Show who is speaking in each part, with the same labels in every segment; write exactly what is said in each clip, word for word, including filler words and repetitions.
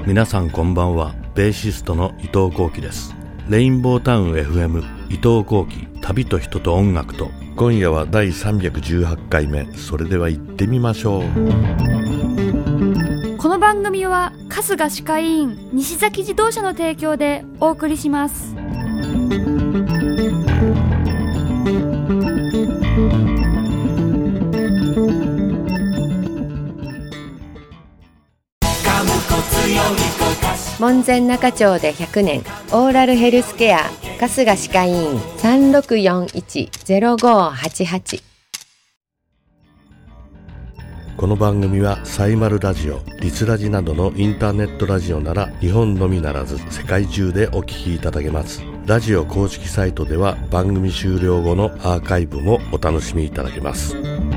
Speaker 1: 皆さんこんばんは。ベーシストの伊藤幸喜です。レインボータウン エフエム 伊藤幸喜、旅と人と音楽と。今夜はだいさんびゃくじゅうはちかいめ。それでは行ってみましょう。
Speaker 2: この番組は春日歯科医院西崎自動車の提供でお送りします。
Speaker 3: 門前仲町でひゃくねん、オーラルヘルスケア春日歯科医院 さんろくよんいち ゼロごはちはち。
Speaker 1: この番組はサイマルラジオ、リスラジなどのインターネットラジオなら日本のみならず世界中でお聞きいただけます。ラジオ公式サイトでは番組終了後のアーカイブもお楽しみいただけます。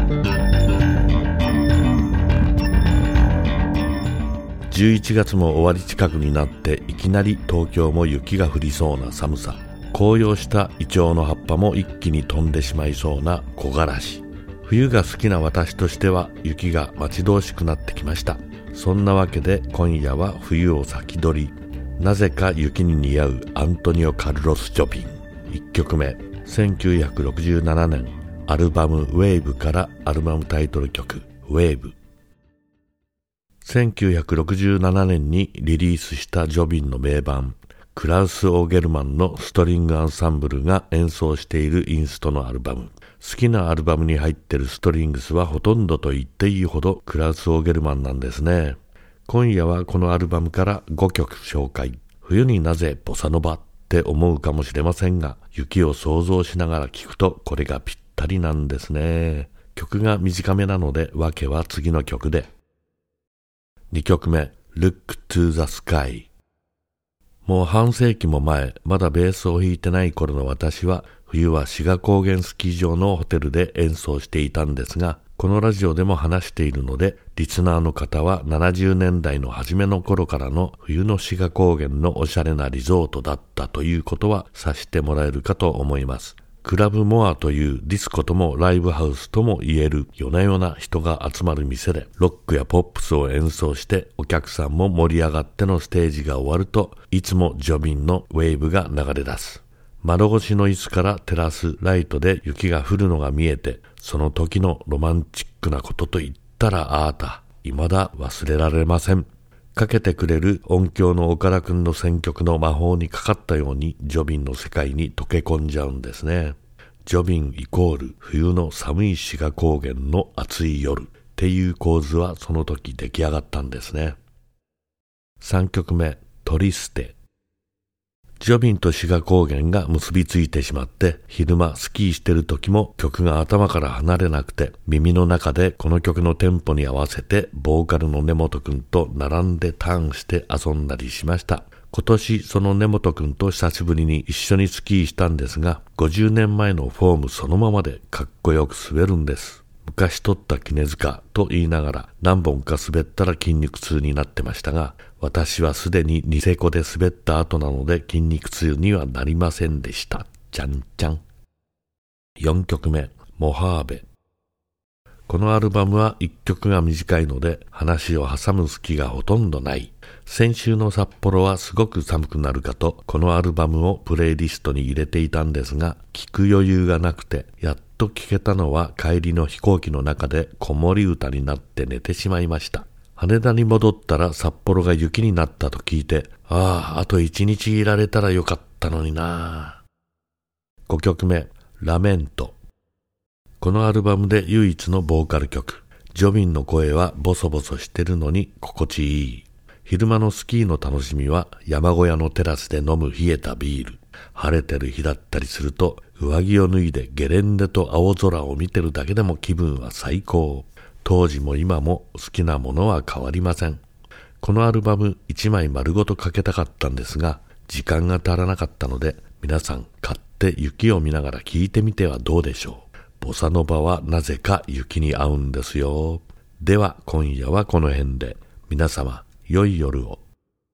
Speaker 1: じゅういちがつも終わり近くになっていきなり東京も雪が降りそうな寒さ。紅葉したイチョウの葉っぱも一気に飛んでしまいそうな木枯らし。冬が好きな私としては雪が待ち遠しくなってきました。そんなわけで今夜は冬を先取り、なぜか雪に似合うアントニオ・カルロス・ジョビン。いっきょくめ、せんきゅうひゃくろくじゅうななねんアルバムウェーブからアルバムタイトル曲ウェーブ。せんきゅうひゃくろくじゅうななねんにリリースしたジョビンの名盤、クラウス・オーゲルマンのストリングアンサンブルが演奏しているインストのアルバム。好きなアルバムに入ってるストリングスはほとんどと言っていいほどクラウス・オーゲルマンなんですね。今夜はこのアルバムからごきょく紹介。冬になぜボサノバって思うかもしれませんが、雪を想像しながら聴くとこれがぴったりなんですね。曲が短めなので訳は次の曲で。にきょくめ、Look to the Sky。もう半世紀も前、まだベースを弾いてない頃の私は、冬は志賀高原スキー場のホテルで演奏していたんですが、このラジオでも話しているので、リスナーの方はななじゅうねんだいの初めの頃からの冬の志賀高原のおしゃれなリゾートだったということは察してもらえるかと思います。クラブモアというディスコともライブハウスとも言える夜な夜な人が集まる店でロックやポップスを演奏してお客さんも盛り上がってのステージが終わるといつもジョビンのウェーブが流れ出す。窓越しの椅子から照らすライトで雪が降るのが見えて、その時のロマンチックなことと言ったらあーた、未だ忘れられません。かけてくれる音響の岡田くんの選曲の魔法にかかったようにジョビンの世界に溶け込んじゃうんですね。ジョビンイコール冬の寒い志賀高原の暑い夜っていう構図はその時出来上がったんですね。さんきょくめ、トリステ。ジョビンと志賀高原が結びついてしまって昼間スキーしてる時も曲が頭から離れなくて耳の中でこの曲のテンポに合わせてボーカルの根本くんと並んでターンして遊んだりしました。今年その根本くんと久しぶりに一緒にスキーしたんですが、ごじゅうねんまえのフォームそのままでかっこよく滑るんです。昔取った杵塚と言いながら何本か滑ったら筋肉痛になってましたが、私はすでにニセコで滑った後なので筋肉痛にはなりませんでした。じゃんじゃん。よんきょくめ、モハーベ。このアルバムはいっきょくが短いので話を挟む隙がほとんどない。先週の札幌はすごく寒くなるかとこのアルバムをプレイリストに入れていたんですが、聴く余裕がなくてやっと聴けたのは帰りの飛行機の中で子守歌になって寝てしまいました。羽田に戻ったら札幌が雪になったと聞いて、ああ、あと一日いられたらよかったのにな。ごきょくめ、ラメント。このアルバムで唯一のボーカル曲。ジョビンの声はボソボソしてるのに心地いい。昼間のスキーの楽しみは山小屋のテラスで飲む冷えたビール。晴れてる日だったりすると上着を脱いでゲレンデと青空を見てるだけでも気分は最高。当時も今も好きなものは変わりません。このアルバムいちまい丸ごとかけたかったんですが、時間が足らなかったので、皆さん買って雪を見ながら聴いてみてはどうでしょう。ボサノバはなぜか雪に合うんですよ。では今夜はこの辺で、皆様良い夜を。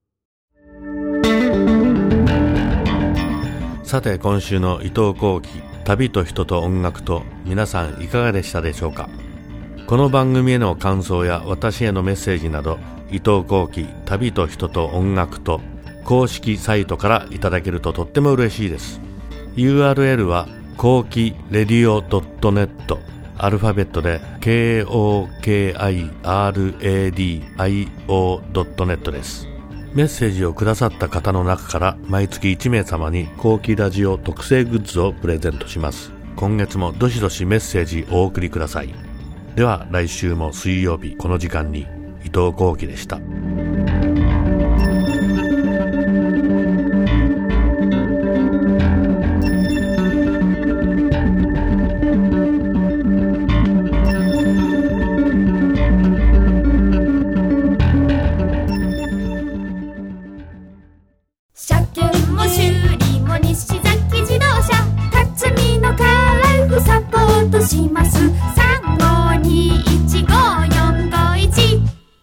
Speaker 1: さて今週の伊藤幸喜、旅と人と音楽と、皆さんいかがでしたでしょうか。 この番組への感想や私へのメッセージなど、伊藤幸喜旅と人と音楽と公式サイトからいただけるととっても嬉しいです。 ユーアールエル は幸喜レディオ ドットネット、 アルファベットで ケーオーケーアイアールエーディーアイオー ドットネット です。メッセージをくださった方の中から毎月いち名様に幸喜ラジオ特製グッズをプレゼントします。今月もどしどしメッセージお送りください。では来週も水曜日この時間に、伊藤幸喜でした。
Speaker 2: 車検も修理も西崎自動車、辰巳のカラフサポートします。さんごにいちごよんごいち。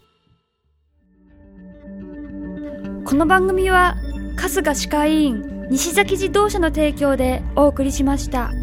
Speaker 2: この番組は春日歯科医院西崎自動車の提供でお送りしました。